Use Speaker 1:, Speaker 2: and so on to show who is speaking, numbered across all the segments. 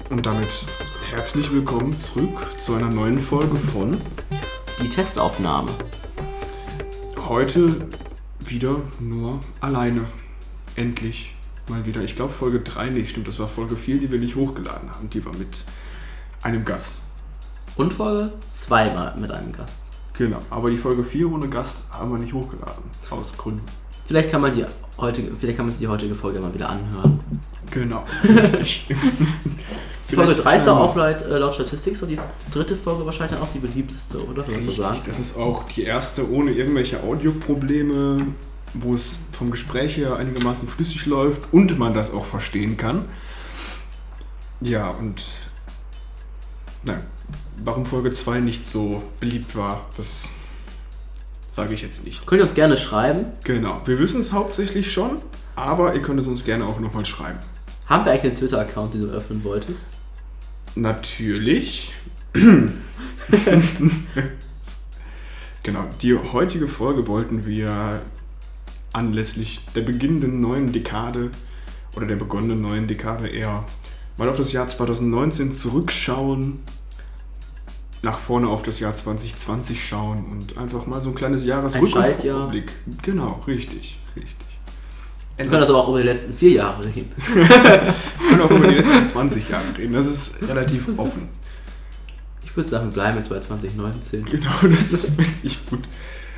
Speaker 1: Und damit herzlich willkommen zurück zu einer neuen Folge von
Speaker 2: Die Testaufnahme.
Speaker 1: Heute wieder nur alleine. Endlich mal wieder. Ich glaube Folge 3 nicht, stimmt, das war Folge 4, die wir nicht hochgeladen haben. Die war mit einem Gast.
Speaker 2: Und Folge 2 mal mit einem Gast.
Speaker 1: Genau, aber die Folge 4 ohne Gast haben wir nicht hochgeladen. Aus Gründen.
Speaker 2: Vielleicht kann man sich die heutige Folge mal wieder anhören.
Speaker 1: Genau.
Speaker 2: Folge 3 ist auch laut Statistik so die dritte Folge wahrscheinlich dann auch die beliebteste, oder?
Speaker 1: Richtig, das ist auch die erste ohne irgendwelche Audioprobleme, wo es vom Gespräch her einigermaßen flüssig läuft und man das auch verstehen kann. Ja, und warum Folge 2 nicht so beliebt war, das sage ich jetzt nicht.
Speaker 2: Könnt ihr uns gerne schreiben.
Speaker 1: Genau, wir wissen es hauptsächlich schon, aber ihr könnt es uns gerne auch nochmal schreiben.
Speaker 2: Haben wir eigentlich einen Twitter-Account, den du öffnen wolltest?
Speaker 1: Natürlich. Genau, die heutige Folge wollten wir anlässlich der begonnenen neuen Dekade eher mal auf das Jahr 2019 zurückschauen, nach vorne auf das Jahr 2020 schauen und einfach mal so ein kleines Jahresrückblick. Genau, richtig.
Speaker 2: Wir können also auch über die letzten 4 Jahre reden.
Speaker 1: Wir können auch über die letzten 20 Jahre reden, das ist relativ offen.
Speaker 2: Ich würde sagen, bleiben jetzt bei 2019.
Speaker 1: Genau, das finde ich gut.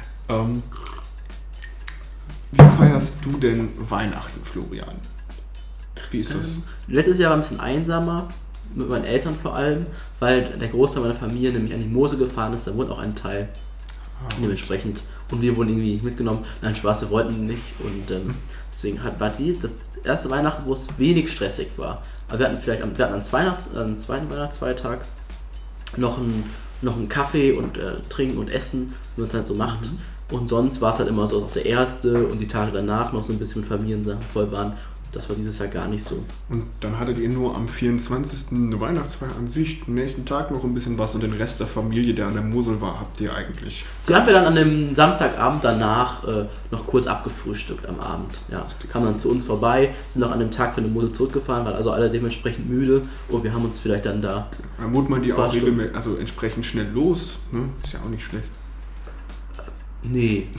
Speaker 1: Wie feierst du denn Weihnachten, Florian? Wie ist das?
Speaker 2: Letztes Jahr war ein bisschen einsamer, mit meinen Eltern vor allem, weil der Großteil meiner Familie nämlich an die Mosel gefahren ist, da wohnt auch ein Teil. Dementsprechend. Und wir wurden irgendwie nicht mitgenommen. Nein, Spaß, wir wollten nicht. Und deswegen war das erste Weihnachten, wo es wenig stressig war. Aber wir hatten am zweiten Weihnachtsfeiertag noch einen Kaffee und Trinken und Essen, wie man es halt so macht. Und sonst war es halt immer so auf der erste und die Tage danach noch so ein bisschen Familiensachen voll waren. Das war dieses Jahr gar nicht so.
Speaker 1: Und dann hattet ihr nur am 24. eine Weihnachtsfeier an sich, am nächsten Tag noch ein bisschen was und den Rest der Familie, der an der Mosel war, habt ihr eigentlich?
Speaker 2: Die haben wir dann an dem Samstagabend danach noch kurz abgefrühstückt am Abend. Ja, kamen dann zu uns vorbei, sind auch an dem Tag von der Mosel zurückgefahren, waren also alle dementsprechend müde und wir haben uns vielleicht dann da...
Speaker 1: Dann wurde man die auch entsprechend schnell los, ne? Ist ja auch nicht schlecht.
Speaker 2: Nee.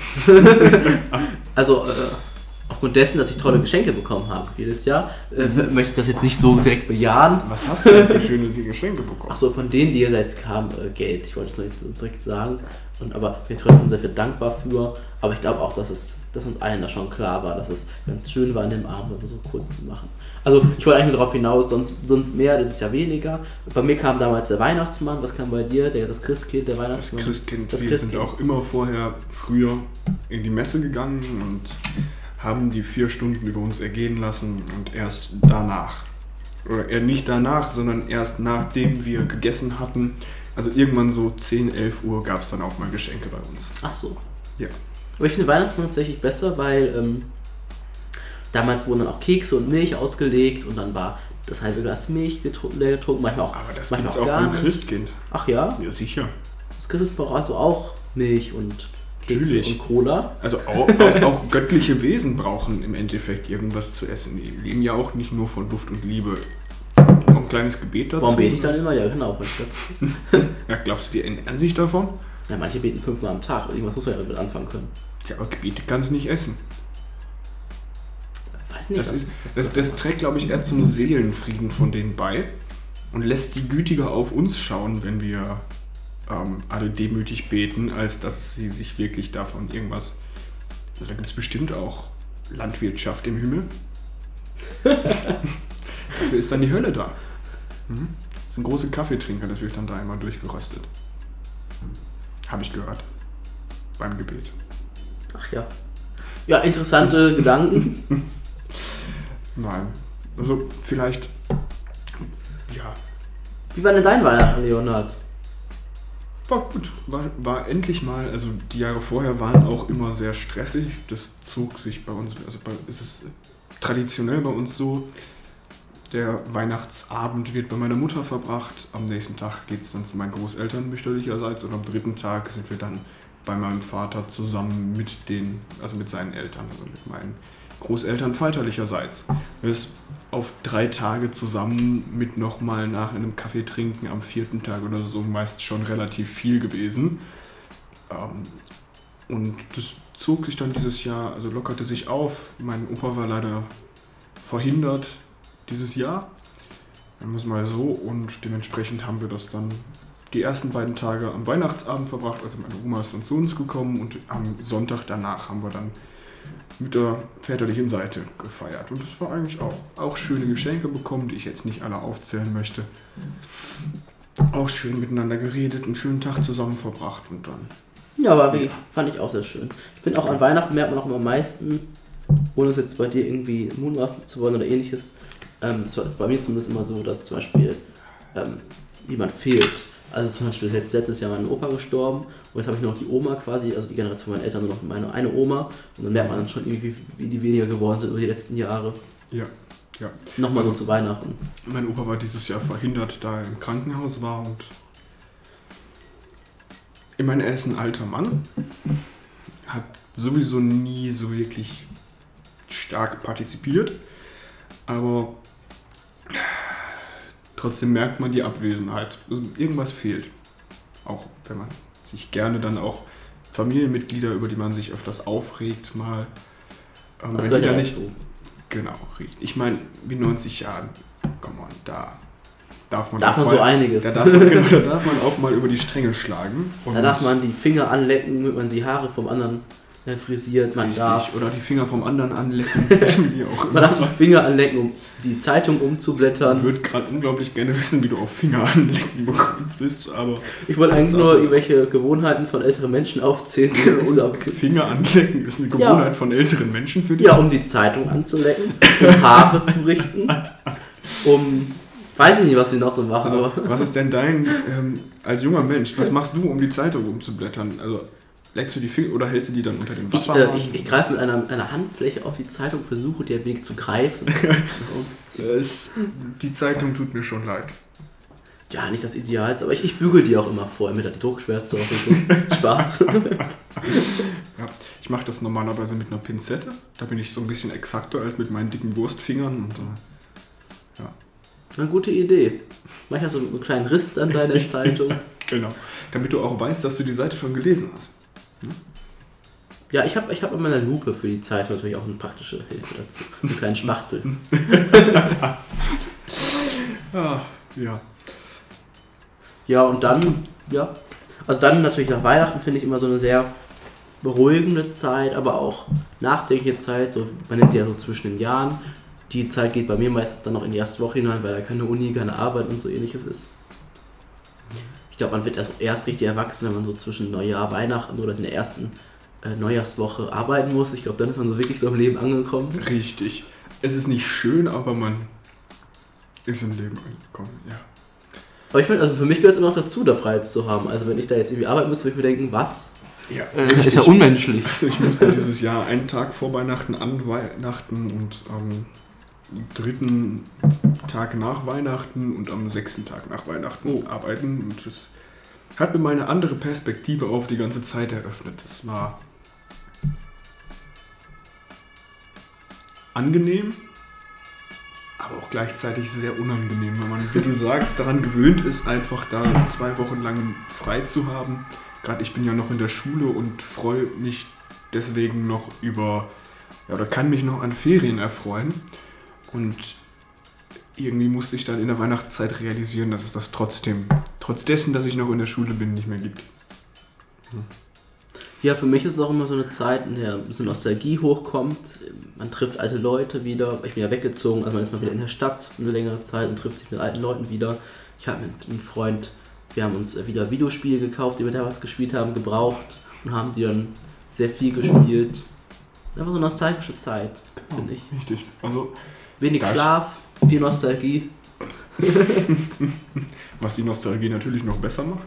Speaker 2: Also... Aufgrund dessen, dass ich tolle Geschenke bekommen habe jedes Jahr, möchte ich das jetzt nicht so direkt bejahen.
Speaker 1: Was hast du denn für schöne Geschenke bekommen?
Speaker 2: Achso, von denen, die jetzt kamen, Geld. Ich wollte es noch nicht so direkt sagen. Aber wir sind trotzdem sehr viel dankbar für. Aber ich glaube auch, dass uns allen da schon klar war, dass es ganz schön war, an dem Abend so kurz zu machen. Also ich wollte eigentlich nur darauf hinaus, sonst mehr, das ist ja weniger. Bei mir kam damals der Weihnachtsmann. Was kam bei dir? Das Christkind, der Weihnachtsmann?
Speaker 1: Das Christkind. Wir sind auch immer früher in die Messe gegangen und haben die 4 Stunden über uns ergehen lassen und erst danach, oder eher nicht danach, sondern erst nachdem wir gegessen hatten, also irgendwann so 10, 11 Uhr gab es dann auch mal Geschenke bei uns.
Speaker 2: Ach so.
Speaker 1: Ja.
Speaker 2: Aber ich finde Weihnachtsmann tatsächlich besser, weil damals wurden dann auch Kekse und Milch ausgelegt und dann war das halbe Glas Milch leer getrunken, manchmal auch.
Speaker 1: Aber das
Speaker 2: manchmal
Speaker 1: gibt's auch beim Christkind.
Speaker 2: Ach ja?
Speaker 1: Ja, sicher.
Speaker 2: Das Christkind braucht also auch Milch und Kekse und Cola.
Speaker 1: Also auch göttliche Wesen brauchen im Endeffekt irgendwas zu essen. Die leben ja auch nicht nur von Luft und Liebe. Noch ein kleines Gebet dazu.
Speaker 2: Warum bete ich dann immer? Ja, genau.
Speaker 1: Ja, glaubst du, die ernähren sich davon?
Speaker 2: Ja, manche beten 5-mal am Tag. Irgendwas muss man ja damit anfangen können.
Speaker 1: Ja, aber Gebete kannst du nicht essen.
Speaker 2: Weiß nicht.
Speaker 1: Das trägt, glaube ich, eher zum Seelenfrieden von denen bei und lässt sie gütiger auf uns schauen, wenn wir alle demütig beten, als dass sie sich wirklich davon irgendwas... Also da gibt es bestimmt auch Landwirtschaft im Himmel. Dafür ist dann die Hölle da. Das sind große Kaffeetrinker, das wird dann da einmal durchgeröstet. Habe ich gehört. Beim Gebet.
Speaker 2: Ach ja. Ja, interessante Gedanken.
Speaker 1: Nein. Also vielleicht... Ja.
Speaker 2: Wie war denn dein Weihnachten, Leonhard?
Speaker 1: War gut, war endlich mal, also die Jahre vorher waren auch immer sehr stressig, das zog sich bei uns, es ist traditionell bei uns so, der Weihnachtsabend wird bei meiner Mutter verbracht, am nächsten Tag geht es dann zu meinen Großeltern mütterlicherseits und am 3. Tag sind wir dann bei meinem Vater zusammen mit seinen Eltern, also mit meinen Großeltern väterlicherseits. Das ist auf 3 Tage zusammen mit nochmal nach einem Kaffee trinken am 4. Tag oder so meist schon relativ viel gewesen. Und das zog sich dann dieses Jahr, also lockerte sich auf. Mein Opa war leider verhindert dieses Jahr. Dann muss mal so, und dementsprechend haben wir das dann die ersten 2 Tage am Weihnachtsabend verbracht. Also meine Oma ist dann zu uns gekommen und am Sonntag danach haben wir dann mit der väterlichen Seite gefeiert. Und es war eigentlich auch schöne Geschenke bekommen, die ich jetzt nicht alle aufzählen möchte. Auch schön miteinander geredet, einen schönen Tag zusammen verbracht und dann.
Speaker 2: Ja, aber fand ich auch sehr schön. Ich finde auch an Weihnachten merkt man auch immer am meisten, ohne es jetzt bei dir irgendwie mutmaßen zu wollen oder ähnliches. Das ist bei mir zumindest immer so, dass zum Beispiel jemand fehlt. Also zum Beispiel letztes Jahr mein Opa gestorben und jetzt habe ich nur noch die Oma quasi, also die Generation meiner Eltern nur noch meine eine Oma und dann merkt man dann schon irgendwie, wie die weniger geworden sind über die letzten Jahre.
Speaker 1: Ja.
Speaker 2: Nochmal so zu Weihnachten.
Speaker 1: Mein Opa war dieses Jahr verhindert, da er im Krankenhaus war und ich meine, er ist ein alter Mann, hat sowieso nie so wirklich stark partizipiert, aber trotzdem merkt man die Abwesenheit. Also irgendwas fehlt. Auch wenn man sich gerne dann auch Familienmitglieder, über die man sich öfters aufregt, mal.
Speaker 2: Das gehört ja nicht so.
Speaker 1: Genau, riecht. Ich meine, mit 90 Jahren, come on, da darf man
Speaker 2: so einiges.
Speaker 1: Da darf man auch mal über die Stränge schlagen.
Speaker 2: Und da darf man die Finger anlecken, wenn man die Haare vom anderen frisiert. Man darf.
Speaker 1: Oder die Finger vom anderen anlecken. Wie auch immer.
Speaker 2: Man darf die Finger anlecken, um die Zeitung umzublättern.
Speaker 1: Ich würde gerade unglaublich gerne wissen, wie du auf Finger anlecken bekommen bist. Aber
Speaker 2: ich wollte eigentlich nur irgendwelche Gewohnheiten von älteren Menschen aufzählen.
Speaker 1: Und Finger anlecken ist eine Gewohnheit von älteren Menschen für dich?
Speaker 2: Ja, um die Zeitung anzulecken, um Haare zu richten, weiß ich nicht, was sie noch so machen.
Speaker 1: Also, was ist denn dein, als junger Mensch, was machst du, um die Zeitung umzublättern? Also leckst du die Finger oder hältst du die dann unter den Wasserhahn?
Speaker 2: Ich greife mit einer Handfläche auf die Zeitung, versuche den Weg zu greifen.
Speaker 1: Die Zeitung tut mir schon leid.
Speaker 2: Ja, nicht das Idealste, aber ich bügel die auch immer vorher mit der Druckschwärze drauf und so. Spaß.
Speaker 1: Ja, ich mache das normalerweise mit einer Pinzette. Da bin ich so ein bisschen exakter als mit meinen dicken Wurstfingern. Und, ja.
Speaker 2: Eine gute Idee. Manchmal so einen kleinen Riss an deiner Zeitung.
Speaker 1: Genau. Damit du auch weißt, dass du die Seite schon gelesen hast. Hm?
Speaker 2: Ja, ich hab an meiner Lupe für die Zeitung natürlich auch eine praktische Hilfe dazu. Einen kleinen Spachtel.
Speaker 1: Ja.
Speaker 2: Ja, und dann, ja. Also dann natürlich nach Weihnachten finde ich immer so eine sehr beruhigende Zeit, aber auch nachdenkliche Zeit. So, man nennt sie ja so zwischen den Jahren. Die Zeit geht bei mir meistens dann noch in die erste Woche hinein, weil da keine Uni, keine Arbeit und so ähnliches ist. Ich glaube, man wird erst richtig erwachsen, wenn man so zwischen Neujahr, Weihnachten oder in der ersten Neujahrswoche arbeiten muss. Ich glaube, dann ist man so wirklich so im Leben angekommen.
Speaker 1: Richtig. Es ist nicht schön, aber man ist im Leben angekommen, ja.
Speaker 2: Aber ich finde, also für mich gehört es immer noch dazu, da Freiheit zu haben. Also wenn ich da jetzt irgendwie arbeiten müsste, würde ich mir denken, was?
Speaker 1: Ja,
Speaker 2: ist ja unmenschlich.
Speaker 1: Also ich musste dieses Jahr einen Tag vor Weihnachten an Weihnachten und am 3. Tag nach Weihnachten und am 6. Tag nach Weihnachten arbeiten. Und das hat mir mal eine andere Perspektive auf die ganze Zeit eröffnet. Das war angenehm, aber auch gleichzeitig sehr unangenehm, weil man, wie du sagst, daran gewöhnt ist, einfach da 2 Wochen lang frei zu haben. Gerade ich bin ja noch in der Schule und freue mich deswegen noch oder kann mich noch an Ferien erfreuen. Und irgendwie musste ich dann in der Weihnachtszeit realisieren, dass es das trotz dessen, dass ich noch in der Schule bin, nicht mehr gibt.
Speaker 2: Ja, für mich ist es auch immer so eine Zeit, in der ein bisschen Nostalgie hochkommt. Man trifft alte Leute wieder. Ich bin ja weggezogen, also man ist mal wieder in der Stadt eine längere Zeit und trifft sich mit alten Leuten wieder. Ich habe mit einem Freund, wir haben uns wieder Videospiele gekauft, die wir damals gespielt haben, gebraucht und haben die dann sehr viel gespielt. Einfach so eine nostalgische Zeit, finde ich.
Speaker 1: Richtig. Also
Speaker 2: wenig Schlaf, viel Nostalgie.
Speaker 1: Was die Nostalgie natürlich noch besser macht.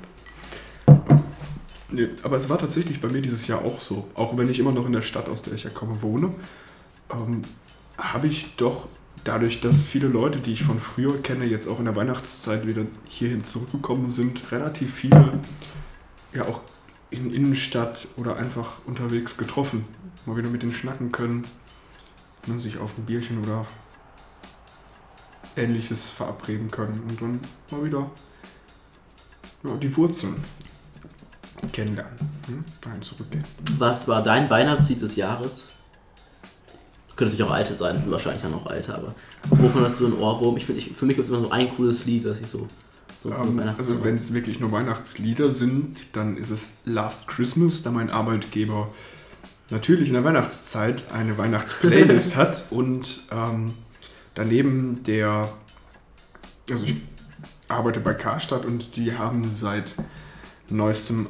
Speaker 1: Nee, aber es war tatsächlich bei mir dieses Jahr auch so. Auch wenn ich immer noch in der Stadt, aus der ich ja komme, wohne, habe ich doch dadurch, dass viele Leute, die ich von früher kenne, jetzt auch in der Weihnachtszeit wieder hierhin zurückgekommen sind, relativ viele ja auch in Innenstadt oder einfach unterwegs getroffen. Mal wieder mit denen schnacken können. sich auf ein Bierchen oder Ähnliches verabreden können und dann mal wieder die Wurzeln kennenlernen, dahin zurückgehen.
Speaker 2: Was war dein Weihnachtslied des Jahres? Könnte natürlich auch alte sein, sind wahrscheinlich dann auch alte, aber wovon hast du einen Ohrwurm? Für mich gibt es immer so ein cooles Lied, das ich so
Speaker 1: also wenn es wirklich nur Weihnachtslieder sind, dann ist es Last Christmas, da mein Arbeitgeber natürlich in der Weihnachtszeit eine Weihnachtsplaylist hat und daneben also ich arbeite bei Karstadt und die haben seit neuestem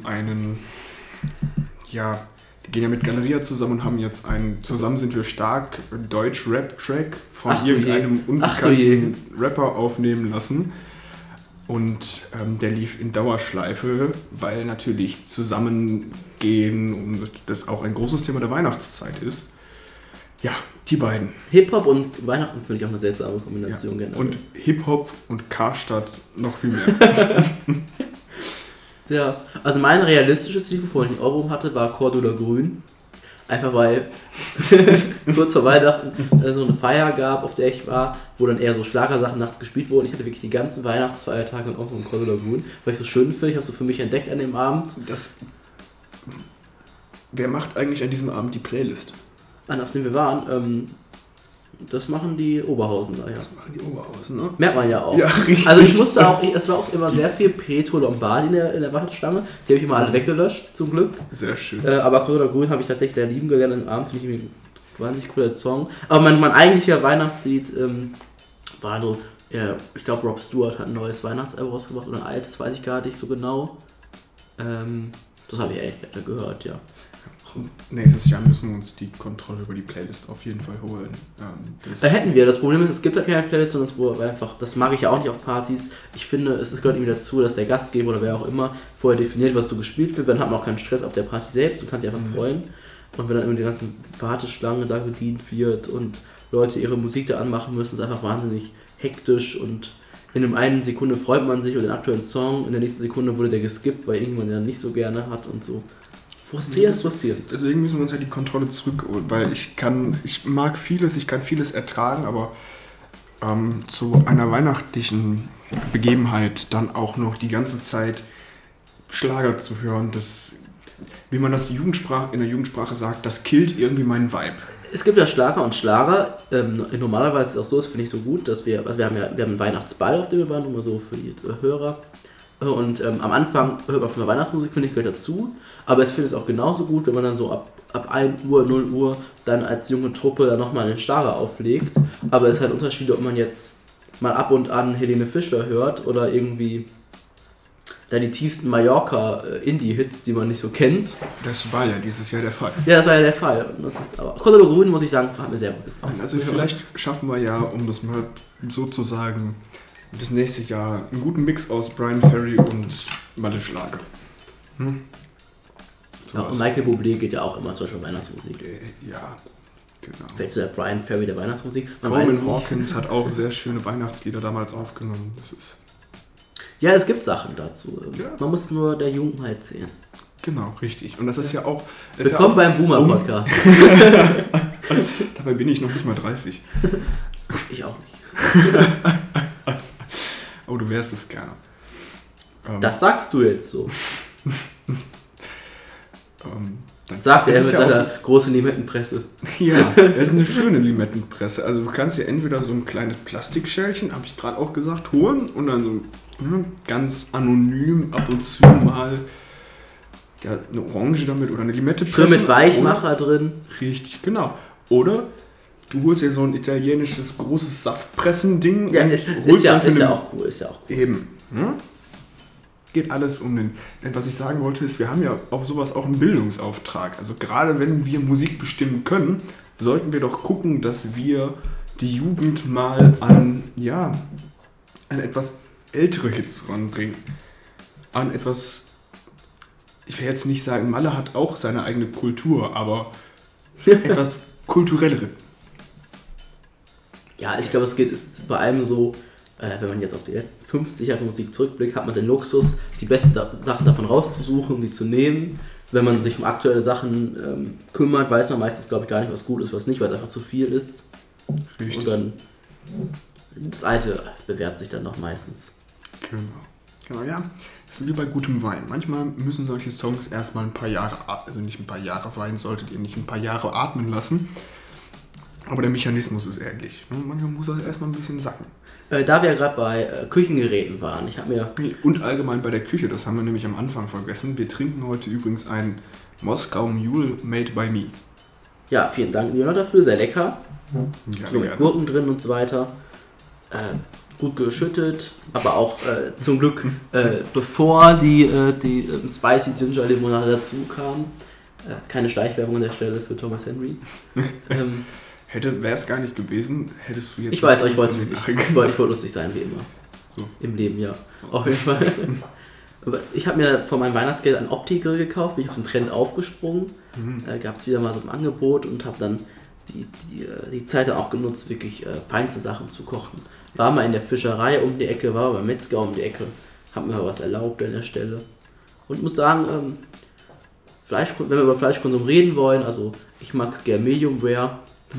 Speaker 1: die gehen ja mit Galeria zusammen und haben jetzt einen Zusammen sind wir stark Deutsch-Rap-Track von irgendeinem unbekannten Rapper aufnehmen lassen. Und der lief in Dauerschleife, weil natürlich Zusammengehen und das auch ein großes Thema der Weihnachtszeit ist. Ja, die beiden.
Speaker 2: Hip-Hop und Weihnachten finde ich auch eine seltsame Kombination generell.
Speaker 1: Und Hip-Hop und Karstadt noch viel mehr.
Speaker 2: Ja, also mein realistisches Lied, bevor ich einen Ohrwurm hatte, war Cordula Grün. Einfach weil kurz vor Weihnachten so eine Feier gab, auf der ich war, wo dann eher so Schlagersachen nachts gespielt wurden. Ich hatte wirklich die ganzen Weihnachtsfeiertage und auch noch Cordula Grün, weil ich so schön finde. Ich habe so für mich entdeckt an dem Abend.
Speaker 1: Wer macht eigentlich an diesem Abend die Playlist?
Speaker 2: Auf dem wir waren, das machen die Oberhausen da, ja.
Speaker 1: Das machen die Oberhausen, ne?
Speaker 2: Merkt man ja auch.
Speaker 1: Ja, richtig.
Speaker 2: Also ich musste auch, es war auch immer sehr viel Petro Lombardi in der Warteschlange. Die habe ich immer alle weggelöscht, zum Glück.
Speaker 1: Sehr schön.
Speaker 2: Aber Cordula Grün habe ich tatsächlich sehr lieben gelernt am Abend, finde ich irgendwie ein wahnsinnig cooler Song. Aber mein eigentlicher Weihnachtslied war so, ich glaube Rob Stewart hat ein neues Weihnachtsalbum rausgebracht oder ein altes, weiß ich gar nicht so genau. Das habe ich echt gerne gehört, ja.
Speaker 1: Nächstes Jahr müssen wir uns die Kontrolle über die Playlist auf jeden Fall holen.
Speaker 2: Da hätten wir. Das Problem ist, es gibt ja keine Playlist, sondern es wurde einfach, das mag ich ja auch nicht auf Partys. Ich finde, es gehört irgendwie dazu, dass der Gastgeber oder wer auch immer vorher definiert, was so gespielt wird. Dann hat man auch keinen Stress auf der Party selbst, du kannst dich einfach freuen. Und wenn dann irgendwie die ganze Warteschlange da bedient wird und Leute ihre Musik da anmachen müssen, ist es einfach wahnsinnig hektisch und in einer einen Sekunde freut man sich über den aktuellen Song, in der nächsten Sekunde wurde der geskippt, weil irgendjemand den nicht so gerne hat und so. Frustrierend.
Speaker 1: Deswegen müssen wir uns ja die Kontrolle zurückholen, weil ich mag vieles, ich kann vieles ertragen, aber zu einer weihnachtlichen Begebenheit dann auch noch die ganze Zeit Schlager zu hören, das, wie man das in der Jugendsprache sagt, das killt irgendwie meinen Vibe.
Speaker 2: Es gibt ja Schlager und Schlager. Normalerweise ist es auch so, das finde ich so gut, dass wir haben einen Weihnachtsball, auf dem wir waren, nur so für die Hörer. Und am Anfang hört man von der Weihnachtsmusik, finde ich, gehört dazu. Aber ich finde es auch genauso gut, wenn man dann so ab 1 Uhr, 0 Uhr dann als junge Truppe dann nochmal einen Schlager auflegt. Aber es ist halt ein Unterschied, ob man jetzt mal ab und an Helene Fischer hört oder irgendwie dann die tiefsten Mallorca-Indie-Hits, die man nicht so kennt.
Speaker 1: Das war ja dieses Jahr der Fall.
Speaker 2: Ja, das war ja der Fall. Und das ist aber Cordula Grün, muss ich sagen, hat mir sehr gut gefallen.
Speaker 1: Also vielleicht schaffen wir ja, um das mal so zu sagen, das nächste Jahr einen guten Mix aus Brian Ferry und Malle Schlager.
Speaker 2: Ja, und Michael Bublé geht ja auch immer zum Beispiel Weihnachtsmusik.
Speaker 1: Ja, genau.
Speaker 2: Vielleicht so der Brian Ferry der Weihnachtsmusik.
Speaker 1: Coleman Hawkins hat auch sehr schöne Weihnachtslieder damals aufgenommen.
Speaker 2: Ja, es gibt Sachen dazu.
Speaker 1: Ja.
Speaker 2: Man muss nur der Jugendheit sehen.
Speaker 1: Genau, richtig. Und das ist ja auch...
Speaker 2: Willkommen beim Boomer-Podcast.
Speaker 1: Dabei bin ich noch nicht mal 30.
Speaker 2: Ich auch nicht.
Speaker 1: Oh, du wärst es gerne.
Speaker 2: Das sagst du jetzt so. Sagt er mit seiner großen Limettenpresse.
Speaker 1: Ja, das ist eine schöne Limettenpresse. Also du kannst dir entweder so ein kleines Plastikschälchen, habe ich gerade auch gesagt, holen und dann so ganz anonym ab und zu mal eine Orange damit oder eine Limette pressen.
Speaker 2: Schön mit Weichmacher drin.
Speaker 1: Richtig, genau. Oder du holst dir so ein italienisches großes Saftpressen-Ding.
Speaker 2: Ja, ist ja auch cool.
Speaker 1: Eben. Hm? Geht alles um den... Was ich sagen wollte ist, wir haben ja auf sowas auch einen Bildungsauftrag. Also gerade wenn wir Musik bestimmen können, sollten wir doch gucken, dass wir die Jugend mal an etwas ältere Hits ranbringen. An etwas... Ich will jetzt nicht sagen, Malle hat auch seine eigene Kultur, aber etwas kulturellere.
Speaker 2: Ja, ich glaube, ist bei allem so, wenn man jetzt auf die letzten 50 Jahre Musik zurückblickt, hat man den Luxus, die besten Sachen davon rauszusuchen, die zu nehmen. wenn man sich um aktuelle Sachen kümmert, weiß man meistens, glaube ich, gar nicht, was gut ist, was nicht, weil es einfach zu viel ist.
Speaker 1: Richtig.
Speaker 2: Und dann das Alte bewährt sich dann noch meistens.
Speaker 1: Genau, ja. Das ist wie bei gutem Wein. Manchmal müssen solche Songs erstmal ein paar Jahre, also nicht ein paar Jahre, Wein solltet ihr nicht ein paar Jahre atmen lassen. Aber der Mechanismus ist ähnlich. Manchmal muss das erstmal ein bisschen sacken.
Speaker 2: Da wir gerade bei Küchengeräten waren, ich habe mir...
Speaker 1: Und allgemein bei der Küche, das haben wir nämlich am Anfang vergessen. Wir trinken heute übrigens ein Moskau Mule made by me.
Speaker 2: Ja, vielen Dank, Leonard, dafür. Sehr lecker.
Speaker 1: Ja,
Speaker 2: So mit Gurken drin und so weiter. Gut geschüttet, aber auch zum Glück bevor die Spicy Ginger Limonade dazu kam. Keine Schleichwerbung an der Stelle für Thomas Henry.
Speaker 1: Wäre es gar nicht gewesen, hättest du jetzt...
Speaker 2: Ich weiß, aber ich wollte lustig sein, wie immer.
Speaker 1: So.
Speaker 2: Im Leben, ja. Auf jeden Fall. Aber ich habe mir vor meinem Weihnachtsgeld einen Opti-Grill gekauft, bin ich auf den Trend aufgesprungen. Gab es wieder mal so ein Angebot und habe dann die Zeit dann auch genutzt, wirklich feinste Sachen zu kochen. War mal in der Fischerei um die Ecke, war beim Metzger um die Ecke, hab mir was erlaubt an der Stelle. Und muss sagen, wenn wir über Fleischkonsum reden wollen, also ich mag es gerne Medium Rare.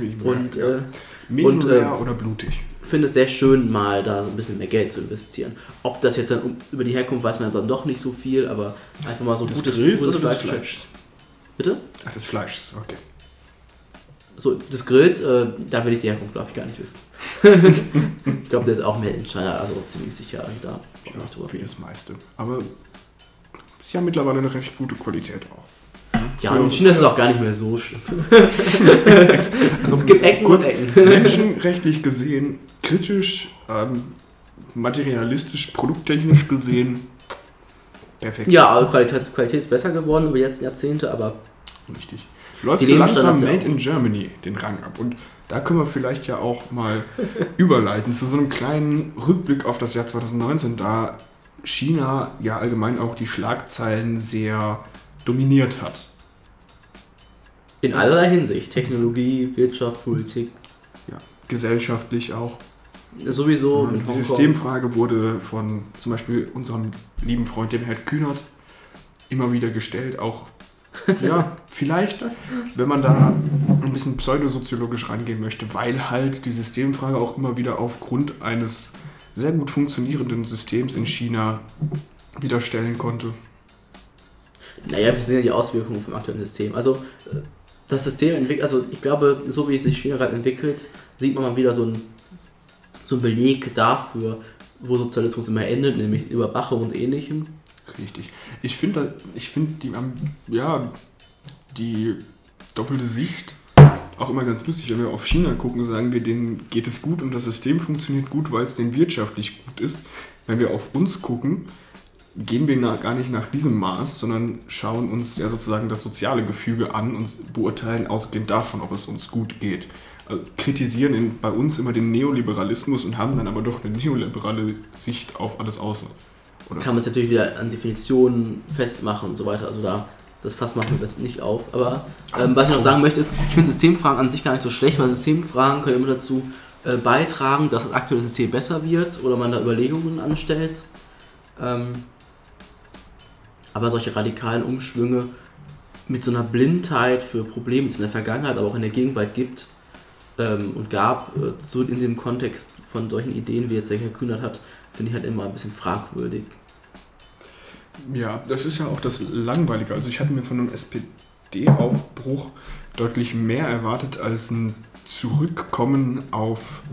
Speaker 1: Medium Rare oder blutig.
Speaker 2: Finde es sehr schön, mal da so ein bisschen mehr Geld zu investieren. Ob das jetzt dann über die Herkunft weiß man dann doch nicht so viel, aber einfach mal so
Speaker 1: gutes Fleisch.
Speaker 2: Bitte?
Speaker 1: Ach, des Fleischs, okay.
Speaker 2: So, des Grills, da will ich die Herkunft, glaube ich, gar nicht wissen. Ich glaube, der ist auch mehr in China, also ziemlich sicher da.
Speaker 1: Wie das meiste. Aber ist ja mittlerweile eine recht gute Qualität auch.
Speaker 2: Ja, in China ist es auch gar nicht mehr so schlimm.
Speaker 1: Also es gibt Ecken und Ecken. Menschenrechtlich gesehen, kritisch, materialistisch, produkttechnisch gesehen, perfekt.
Speaker 2: Ja, also Qualität ist besser geworden über die letzten Jahrzehnte, aber...
Speaker 1: Richtig. Läuft so langsam Made in Germany den Rang ab. Und da können wir vielleicht ja auch mal überleiten zu so einem kleinen Rückblick auf das Jahr 2019, da China ja allgemein auch die Schlagzeilen sehr dominiert hat.
Speaker 2: In allerlei Hinsicht. Technologie, Wirtschaft, Politik.
Speaker 1: Ja, gesellschaftlich auch.
Speaker 2: Sowieso.
Speaker 1: Die Systemfrage wurde von zum Beispiel unserem lieben Freund, dem Herrn Kühnert, immer wieder gestellt. Auch, ja, vielleicht, wenn man da ein bisschen pseudosoziologisch rangehen möchte, weil halt die Systemfrage auch immer wieder aufgrund eines sehr gut funktionierenden Systems in China wieder stellen konnte.
Speaker 2: Naja, wir sehen ja die Auswirkungen vom aktuellen System. Also das System entwickelt, also ich glaube, so wie es sich China gerade entwickelt, sieht man mal wieder so ein Beleg dafür, wo Sozialismus immer endet, nämlich Überwachung und Ähnlichem.
Speaker 1: Richtig. Ich finde die doppelte Sicht auch immer ganz lustig. Wenn wir auf China gucken, sagen wir, denen geht es gut und das System funktioniert gut, weil es denen wirtschaftlich gut ist. Wenn wir auf uns gucken, gehen wir gar nicht nach diesem Maß, sondern schauen uns ja sozusagen das soziale Gefüge an und beurteilen ausgehend davon, ob es uns gut geht. Also kritisieren bei uns immer den Neoliberalismus und haben dann aber doch eine neoliberale Sicht auf alles außen. Oder?
Speaker 2: Kann man es natürlich wieder an Definitionen festmachen und so weiter. Also das Fass machen wir das nicht auf. Aber was ich noch sagen möchte ist, ich finde Systemfragen an sich gar nicht so schlecht, weil Systemfragen können immer dazu beitragen, dass das aktuelle System besser wird oder man da Überlegungen anstellt. Aber solche radikalen Umschwünge mit so einer Blindheit für Probleme, die es in der Vergangenheit, aber auch in der Gegenwart gibt und gab, in dem Kontext von solchen Ideen, wie jetzt der Herr Kühnert hat, finde ich halt immer ein bisschen fragwürdig.
Speaker 1: Ja, das ist ja auch das Langweilige. Also ich hatte mir von einem SPD-Aufbruch deutlich mehr erwartet als ein Zurückkommen auf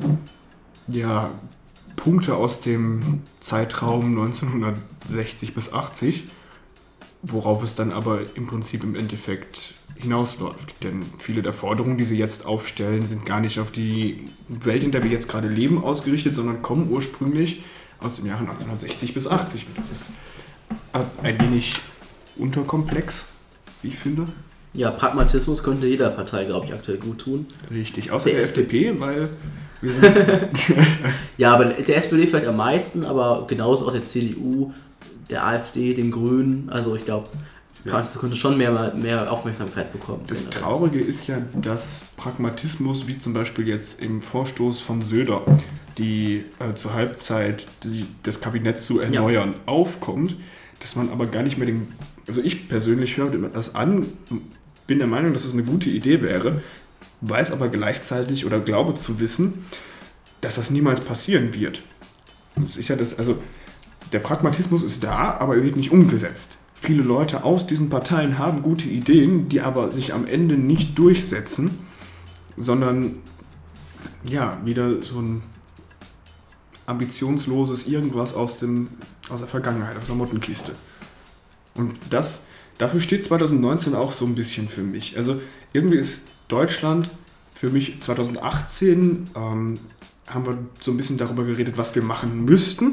Speaker 1: Punkte aus dem Zeitraum 1960 bis 80, worauf es dann aber im Prinzip im Endeffekt hinausläuft. Denn viele der Forderungen, die sie jetzt aufstellen, sind gar nicht auf die Welt, in der wir jetzt gerade leben, ausgerichtet, sondern kommen ursprünglich aus dem Jahre 1960 bis 80. Und das ist ein wenig unterkomplex, wie ich finde.
Speaker 2: Ja, Pragmatismus könnte jeder Partei, glaube ich, aktuell gut tun.
Speaker 1: Richtig, außer der FDP, weil wir sind...
Speaker 2: Ja, aber der SPD vielleicht am meisten, aber genauso auch der CDU, der AfD, den Grünen. Also ich glaube, das könnte schon mehr Aufmerksamkeit bekommen.
Speaker 1: Das Traurige ist ja, dass Pragmatismus, wie zum Beispiel jetzt im Vorstoß von Söder, die zur Halbzeit das Kabinett zu erneuern, aufkommt, dass man aber gar nicht mehr also ich persönlich höre das an, bin der Meinung, dass es eine gute Idee wäre, weiß aber gleichzeitig oder glaube zu wissen, dass das niemals passieren wird. Das ist ja also der Pragmatismus ist da, aber er wird nicht umgesetzt. Viele Leute aus diesen Parteien haben gute Ideen, die aber sich am Ende nicht durchsetzen, sondern ja, wieder so ein ambitionsloses Irgendwas aus der Vergangenheit, aus der Mottenkiste. Und dafür steht 2019 auch so ein bisschen für mich. Also irgendwie ist Deutschland für mich 2018, haben wir so ein bisschen darüber geredet, was wir machen müssten.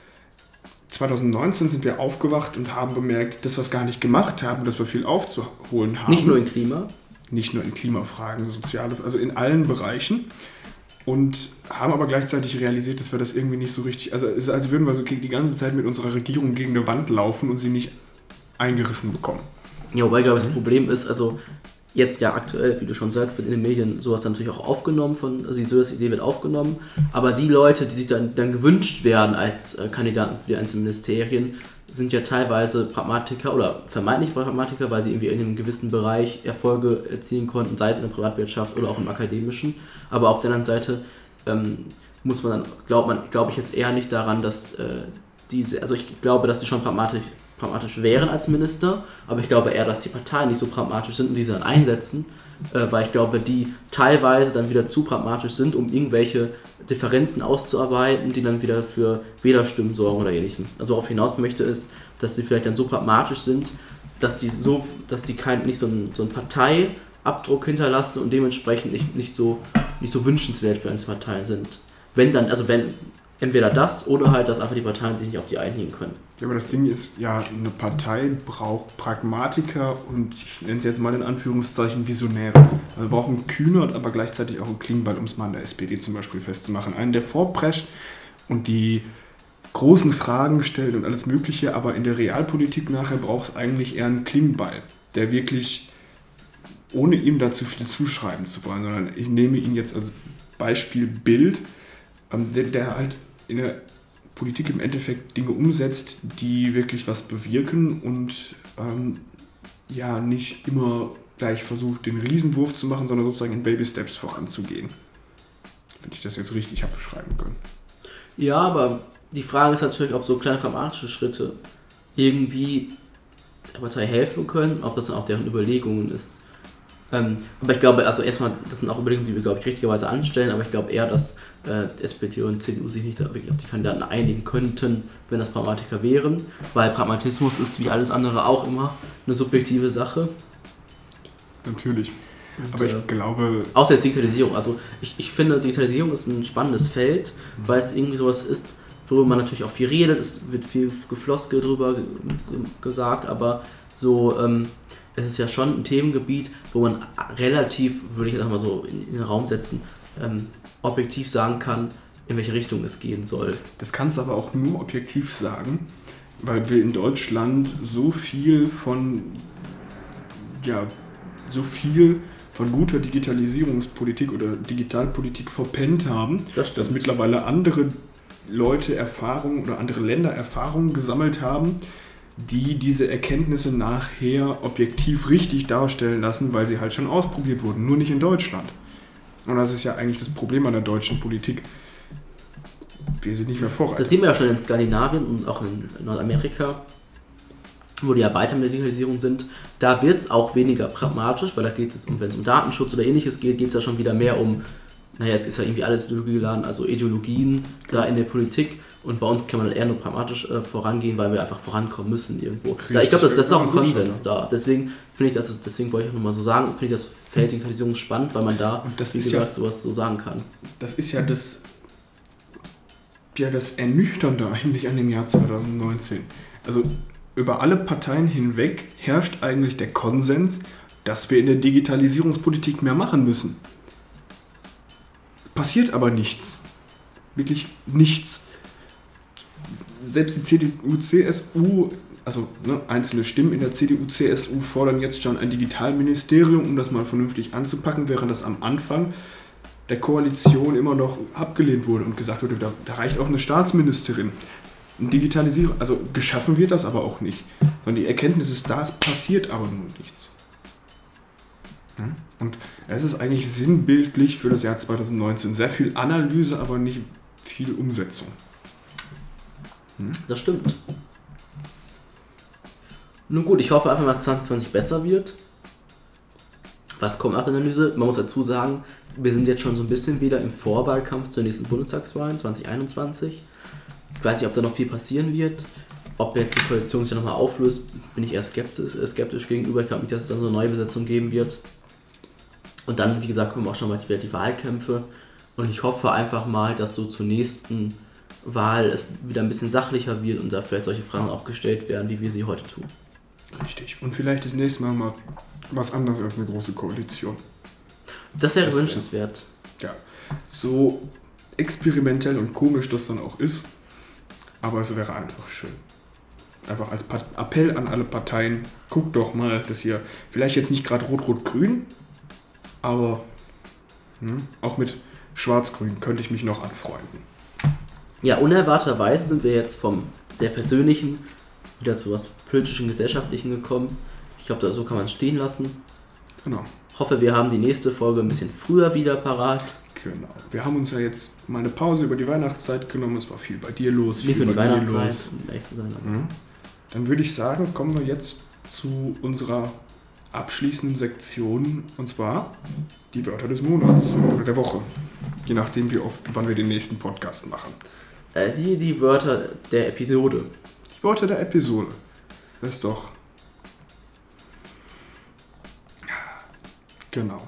Speaker 1: 2019 sind wir aufgewacht und haben bemerkt, dass wir es gar nicht gemacht haben, dass wir viel aufzuholen haben.
Speaker 2: Nicht nur in Klima?
Speaker 1: Nicht nur in Klimafragen, soziale, also in allen Bereichen. Und haben aber gleichzeitig realisiert, dass wir das irgendwie nicht so richtig, also es ist, als würden wir so die ganze Zeit mit unserer Regierung gegen eine Wand laufen und sie nicht eingerissen bekommen.
Speaker 2: Ja, wobei, glaube ich, das Problem ist, also jetzt ja aktuell, wie du schon sagst, wird in den Medien sowas dann natürlich auch aufgenommen, also die Söders-Idee wird aufgenommen, aber die Leute, die sich dann gewünscht werden als Kandidaten für die einzelnen Ministerien, sind ja teilweise Pragmatiker oder vermeintlich Pragmatiker, weil sie irgendwie in einem gewissen Bereich Erfolge erzielen konnten, sei es in der Privatwirtschaft oder auch im Akademischen. Aber auf der anderen Seite muss man dann, glaube ich jetzt eher nicht daran, dass also ich glaube, dass die schon pragmatisch wären als Minister, aber ich glaube eher, dass die Parteien nicht so pragmatisch sind und diese dann einsetzen, weil ich glaube, die teilweise dann wieder zu pragmatisch sind, um irgendwelche Differenzen auszuarbeiten, die dann wieder für Wählerstimmen sorgen oder ähnlichem. Also worauf hinaus möchte ist, dass sie vielleicht dann so pragmatisch sind, dass die nicht so einen Parteiabdruck hinterlassen und dementsprechend nicht so wünschenswert für einzelne Parteien sind. Wenn entweder das oder halt, dass einfach die Parteien sich nicht auf die einigen können.
Speaker 1: Ja, aber das Ding ist, ja, eine Partei braucht Pragmatiker und ich nenne es jetzt mal in Anführungszeichen Visionäre. Also wir brauchen Kühnert, aber gleichzeitig auch einen Klingbeil, um es mal an der SPD zum Beispiel festzumachen. Einen, der vorprescht und die großen Fragen stellt und alles Mögliche, aber in der Realpolitik nachher braucht es eigentlich eher einen Klingbeil, der wirklich, ohne ihm dazu viel zuschreiben zu wollen, sondern ich nehme ihn jetzt als Beispiel Bild, der halt in der Politik im Endeffekt Dinge umsetzt, die wirklich was bewirken und nicht immer gleich versucht, den Riesenwurf zu machen, sondern sozusagen in Baby-Steps voranzugehen. Wenn ich das jetzt richtig habe beschreiben können.
Speaker 2: Ja, aber die Frage ist natürlich, ob so kleine pragmatische Schritte irgendwie der Partei helfen können, ob das dann auch deren Überlegungen ist. Aber ich glaube, also erstmal, das sind auch Überlegungen, die wir, glaube ich, richtigerweise anstellen, aber ich glaube eher, dass SPD und CDU sich nicht wirklich auf die Kandidaten einigen könnten, wenn das Pragmatiker wären, weil Pragmatismus ist wie alles andere auch immer eine subjektive Sache.
Speaker 1: Natürlich. Aber ich glaube...
Speaker 2: Außer jetzt Digitalisierung. Also ich finde, Digitalisierung ist ein spannendes Feld, weil es irgendwie sowas ist, worüber man natürlich auch viel redet, es wird viel Gefloskel drüber gesagt, aber so... es ist ja schon ein Themengebiet, wo man relativ, würde ich jetzt mal so in den Raum setzen, objektiv sagen kann, in welche Richtung es gehen soll.
Speaker 1: Das kannst du aber auch nur objektiv sagen, weil wir in Deutschland so viel von guter Digitalisierungspolitik oder Digitalpolitik verpennt haben, dass mittlerweile andere Leute Erfahrungen oder andere Länder Erfahrungen gesammelt haben, die diese Erkenntnisse nachher objektiv richtig darstellen lassen, weil sie halt schon ausprobiert wurden, nur nicht in Deutschland. Und das ist ja eigentlich das Problem an der deutschen Politik. Wir sind nicht mehr Vorreiter.
Speaker 2: Das sehen wir ja schon in Skandinavien und auch in Nordamerika, wo die ja weiter mit der Digitalisierung sind. Da wird es auch weniger pragmatisch, weil da geht es, wenn es um Datenschutz oder ähnliches geht, geht es ja schon wieder mehr um, es ist ja irgendwie alles ideologiegeladen, also Ideologien da in der Politik. Und bei uns kann man eher nur pragmatisch vorangehen, weil wir einfach vorankommen müssen irgendwo. Ich glaube, das ist auch ein Konsens da. Deswegen wollte ich auch nochmal so sagen, finde ich das Feld Digitalisierung spannend, weil man da, wie gesagt, sowas so sagen kann.
Speaker 1: Das ist ja das Ernüchternde eigentlich an dem Jahr 2019. Also über alle Parteien hinweg herrscht eigentlich der Konsens, dass wir in der Digitalisierungspolitik mehr machen müssen. Passiert aber nichts. Wirklich nichts. Selbst die CDU, CSU, also einzelne Stimmen in der CDU, CSU fordern jetzt schon ein Digitalministerium, um das mal vernünftig anzupacken, während das am Anfang der Koalition immer noch abgelehnt wurde und gesagt wurde, da reicht auch eine Staatsministerin. Digitalisierung, also geschaffen wird das aber auch nicht. Sondern die Erkenntnis ist da, es passiert aber nur nichts. Und es ist eigentlich sinnbildlich für das Jahr 2019. Sehr viel Analyse, aber nicht viel Umsetzung.
Speaker 2: Das stimmt. Nun gut, ich hoffe einfach, dass 2020 besser wird. Was kommt nach der Analyse? Man muss dazu sagen, wir sind jetzt schon so ein bisschen wieder im Vorwahlkampf zur nächsten Bundestagswahl 2021. Ich weiß nicht, ob da noch viel passieren wird. Ob jetzt die Koalition sich nochmal auflöst, bin ich eher skeptisch gegenüber. Ich glaube nicht, dass es dann so eine neue Besetzung geben wird. Und dann, wie gesagt, kommen auch schon mal wieder die Wahlkämpfe. Und ich hoffe einfach mal, dass so zur nächsten Wahl es wieder ein bisschen sachlicher wird und da vielleicht solche Fragen auch gestellt werden, wie wir sie heute tun.
Speaker 1: Richtig. Und vielleicht das nächste Mal was anderes als eine große Koalition.
Speaker 2: Das wäre wünschenswert.
Speaker 1: Ja, so experimentell und komisch das dann auch ist, aber es wäre einfach schön. Einfach als Appell an alle Parteien, guckt doch mal, dass ihr vielleicht jetzt nicht gerade Rot-Rot-Grün, aber auch mit Schwarz-Grün könnte ich mich noch anfreunden.
Speaker 2: Ja, unerwarteterweise sind wir jetzt vom sehr Persönlichen wieder zu was Politischen, Gesellschaftlichen gekommen. Ich glaube, so kann man es stehen lassen.
Speaker 1: Genau.
Speaker 2: Hoffe, wir haben die nächste Folge ein bisschen früher wieder parat.
Speaker 1: Genau. Wir haben uns ja jetzt mal eine Pause über die Weihnachtszeit genommen. Es war viel bei dir los.
Speaker 2: Nicht
Speaker 1: viel
Speaker 2: nur die
Speaker 1: bei mir
Speaker 2: Weihnachtszeit,
Speaker 1: los.
Speaker 2: um ehrlich zu sein.
Speaker 1: Dann würde ich sagen, kommen wir jetzt zu unserer abschließenden Sektion, und zwar die Wörter des Monats oder der Woche. Je nachdem, wann wir den nächsten Podcast machen.
Speaker 2: Die Wörter der Episode.
Speaker 1: Die Worte der Episode. Das ist doch... Genau.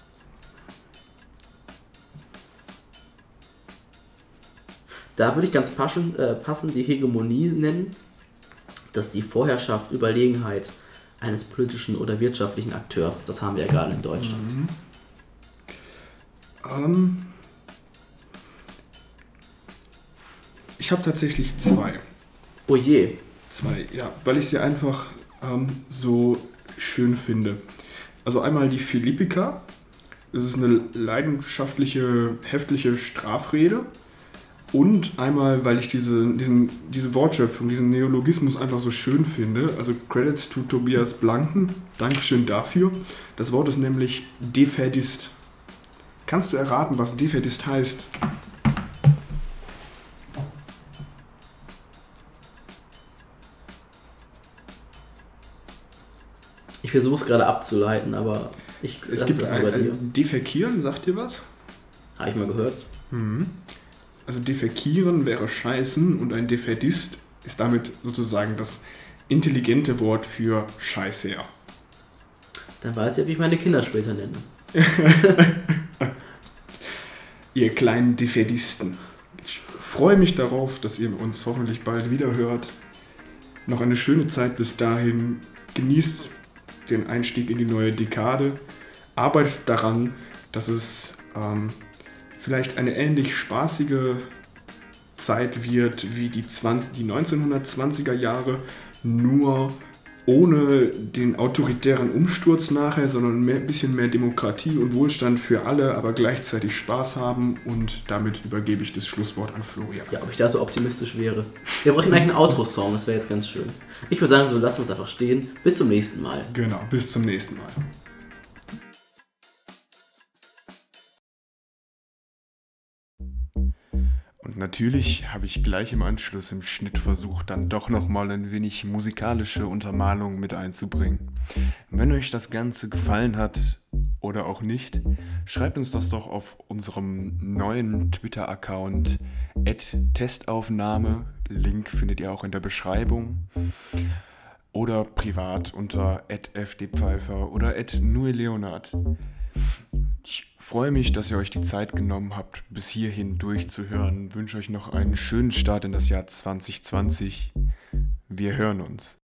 Speaker 2: Da würde ich ganz passend die Hegemonie nennen, dass die Vorherrschaft, Überlegenheit eines politischen oder wirtschaftlichen Akteurs, das haben wir ja gerade in Deutschland.
Speaker 1: Ich habe tatsächlich zwei.
Speaker 2: Oh je.
Speaker 1: Zwei, ja, weil ich sie einfach so schön finde. Also einmal die Philippika. Das ist eine leidenschaftliche, heftige Strafrede. Und einmal, weil ich diese Wortschöpfung, diesen Neologismus einfach so schön finde. Also Credits to Tobias Blanken. Dankeschön dafür. Das Wort ist nämlich Defädist. Kannst du erraten, was Defädist heißt?
Speaker 2: Ich versuche es gerade abzuleiten, aber
Speaker 1: es gibt ein Defekieren, sagt dir was?
Speaker 2: Habe ich mal gehört.
Speaker 1: Also defekieren wäre scheißen und ein Defädist ist damit sozusagen das intelligente Wort für Scheißer.
Speaker 2: Dann weiß ich, wie ich meine Kinder später nenne.
Speaker 1: Ihr kleinen Defädisten. Ich freue mich darauf, dass ihr uns hoffentlich bald wieder hört. Noch eine schöne Zeit bis dahin. Genießt den Einstieg in die neue Dekade. Arbeitet daran, dass es vielleicht eine ähnlich spaßige Zeit wird wie die 1920er Jahre, nur ohne den autoritären Umsturz nachher, sondern ein bisschen mehr Demokratie und Wohlstand für alle, aber gleichzeitig Spaß haben, und damit übergebe ich das Schlusswort an Florian.
Speaker 2: Ja, ob ich da so optimistisch wäre. Wir brauchen eigentlich einen Outro-Song, das wäre jetzt ganz schön. Ich würde sagen, so lassen wir es einfach stehen. Bis zum nächsten Mal.
Speaker 1: Genau, bis zum nächsten Mal. Und natürlich habe ich gleich im Anschluss im Schnitt versucht, dann doch nochmal ein wenig musikalische Untermalung mit einzubringen. Wenn euch das Ganze gefallen hat oder auch nicht, schreibt uns das doch auf unserem neuen Twitter-Account @Testaufnahme. Link findet ihr auch in der Beschreibung. Oder privat unter @fdpfeifer oder @nueleonard. Ich freue mich, dass ihr euch die Zeit genommen habt, bis hierhin durchzuhören. Ich wünsche euch noch einen schönen Start in das Jahr 2020. Wir hören uns.